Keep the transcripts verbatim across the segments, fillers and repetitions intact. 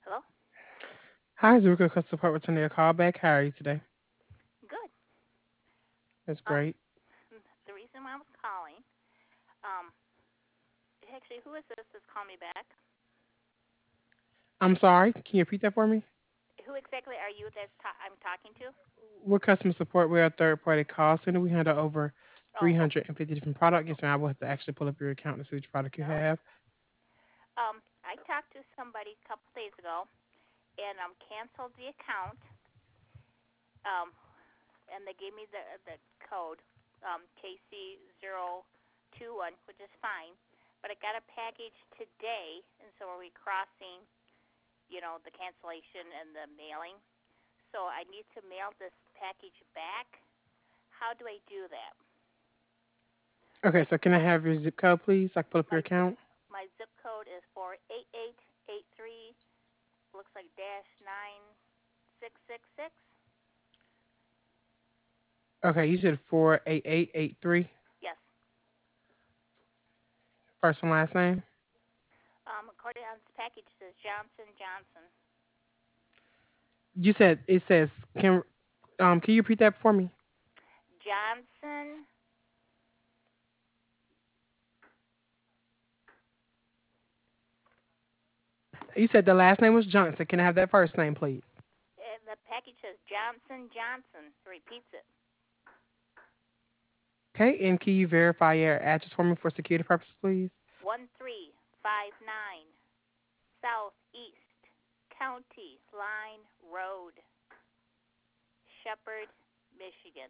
Hello? Hi, Zuka Customer Support returning your call back. How are you today? Good. That's Um, great. the reason why I was calling, um, actually, who is this that's calling me back? I'm sorry. Can you repeat that for me? Who exactly are you that's ta- I'm talking to? We're customer support. We're a third party call center. We handle over Oh, okay. three hundred fifty different products. Yes, ma'am. I will have to actually pull up your account to see which product you No. have. Um, I talked to somebody a couple days ago and um canceled the account. Um, and they gave me the the code, um, K C zero two one, which is fine. But I got a package today, and so are we crossing, you know, the cancellation and the mailing? So I need to mail this package back. How do I do that? Okay, Like so can I have your zip code, please? So I can pull up your my zip account. my zip code is four eight eight eight three. Looks like dash nine six six six. Okay, you said four eight eight eight three. Yes. First and last name. Um, according on this package, it says Johnson Johnson. You said it says can um can you repeat that for me? Johnson. You said the last name was Johnson. Can I have that first name, please? And the package says Johnson Johnson. It repeats it. Okay, and can you verify your address for me for security purposes, please? One three five nine Southeast County Line Road, Shepherd, Michigan.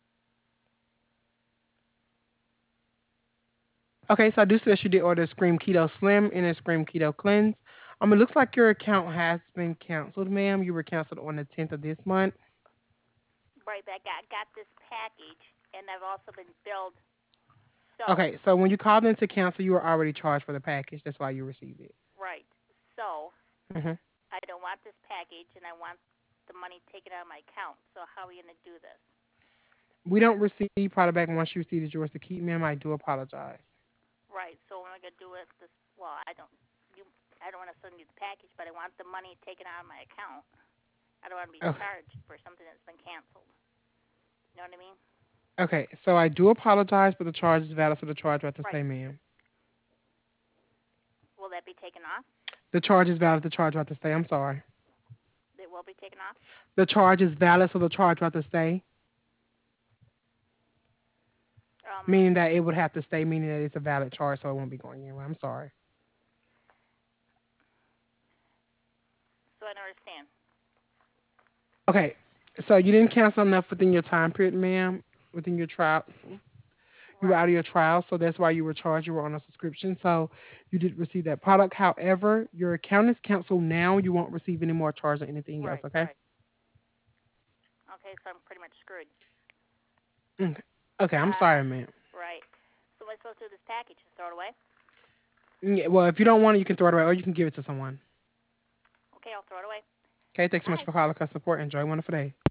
Okay, so I do see that you did order a Scream Keto Slim and a Scream Keto Cleanse. Um, it looks like your account has been canceled, ma'am. You were canceled on the tenth of this month. Right, but I got got this package, and I've also been billed. So Okay, so when you called in to cancel, you were already charged for the package. That's why you received it. right, so hmm I don't want this package, and I want the money taken out of my account. So how are we gonna do this? We don't receive product back once you receive it. Yours to keep, ma'am. I do apologize. Right, so what am I gonna do with this? Well, I don't you. I don't want to send you the package, but I want the money taken out of my account. I don't want to be Okay, charged for something that's been canceled. You know what I mean? okay, so I do apologize, but the charge is valid, so the charge will have to stay, Right. ma'am. Will that be taken off? The charge is valid, the charge will have to stay. I'm sorry. It will be taken off. The charge is valid, so the charge will have to stay, Um, meaning that it would have to stay, meaning that it's a valid charge, so it won't be going anywhere. I'm sorry. so I don't understand. Okay, so you didn't cancel enough within your time period, ma'am, within your trial. You were out Right. of your trial, so that's why you were charged. You were on a subscription, so you did receive that product. However, your account is canceled now. You won't receive any more charge or anything else, Right. okay? Okay, so I'm pretty much screwed. Okay, okay I'm Uh, sorry, ma'am. right. So what am I supposed to do with this package? Just throw it away? Yeah, well, if you don't want it, you can throw it away or you can give it to someone. Okay, I'll throw it away. Okay, thanks so much Bye. for calling customer support. Enjoy a wonderful day.